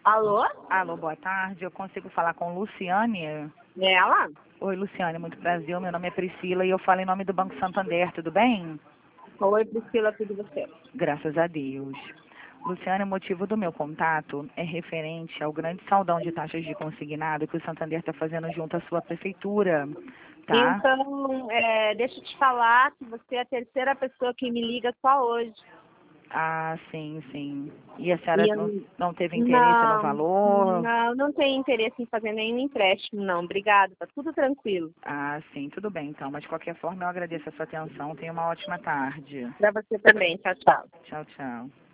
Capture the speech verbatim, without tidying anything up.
Alô? Alô, boa tarde. Eu consigo falar com Luciane? É ela? Oi, Luciane, muito prazer. Meu nome é Priscila e eu falo em nome do Banco Santander, tudo bem? Oi, Priscila, tudo você? Graças a Deus. Luciane, o motivo do meu contato é referente ao grande saldão de taxas de consignado que o Santander está fazendo junto à sua prefeitura, tá? Então, é, deixa eu te falar que você é a terceira pessoa que me liga só hoje. Ah, sim, sim. E a senhora E não, eu, não teve interesse no não, valor? não, não tenho interesse em fazer nenhum empréstimo, não. Obrigada, tá tudo tranquilo. Ah, sim, tudo bem então. Mas de qualquer forma eu agradeço a sua atenção. Tenha uma ótima tarde. Pra você também. Tchau, tchau. Tchau, tchau.